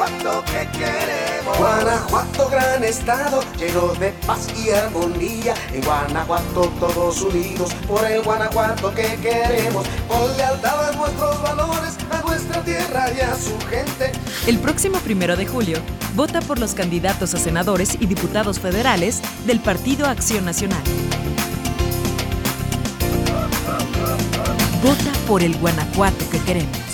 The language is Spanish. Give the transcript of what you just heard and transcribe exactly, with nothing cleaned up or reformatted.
Guanajuato que queremos. Guanajuato, gran estado, lleno de paz y armonía. En Guanajuato todos unidos por el Guanajuato que queremos. Con lealtad a nuestros valores, a nuestra tierra y a su gente. El próximo primero de julio, vota por los candidatos a senadores y diputados federales del Partido Acción Nacional. Vota por el Guanajuato que queremos.